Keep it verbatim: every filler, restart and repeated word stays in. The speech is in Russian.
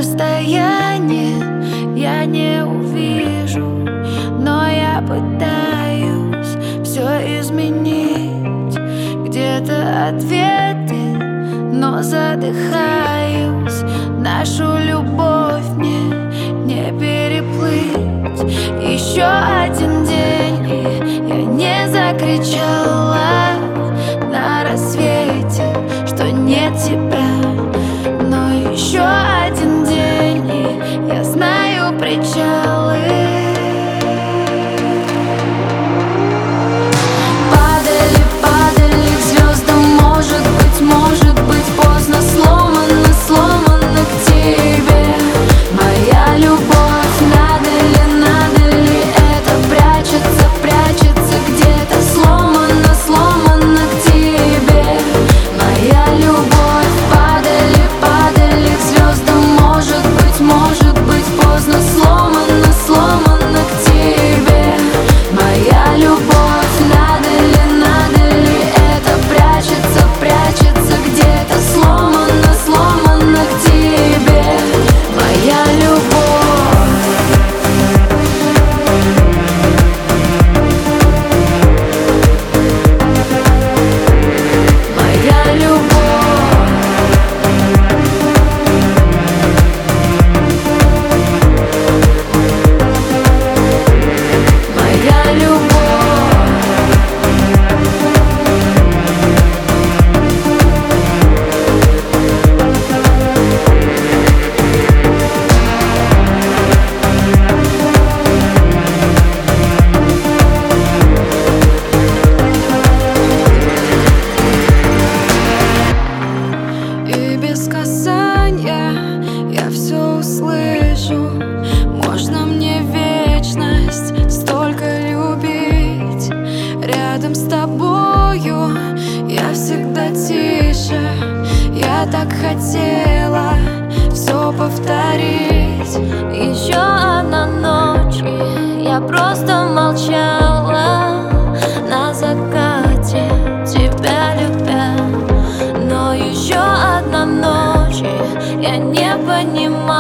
расстоянии я не увижу, но я пытаюсь все изменить. Где-то ответы, но задыхаюсь. Нашу любовь мне не переплыть. Еще один день, и я не закричала на рассвете, что нет тебя. Но еще один день, и я знаю причалы. Падали, падали к звездам, может быть, может быть поздно. Сломано, сломано к тебе моя любовь. Надо ли, надо ли это прячется, прячется где-то. Сломано, сломано к тебе моя любовь. Падали, падали к звездам, может быть, может быть поздно. Сломано, сломано к тебе моя любовь. Надо ли, надо ли это прячется, прячется где-то. Сломано, сломано к тебе моя любовь. Моя любовь. Моя любовь. И без касания я все услышу. Можно мне вечность столько любить. Рядом с тобою я всегда тише. Я так хотела все повторить. Еще одна ночь, и я просто молчала на закате, тебя любя. Но еще одна ночь, и я не понимала,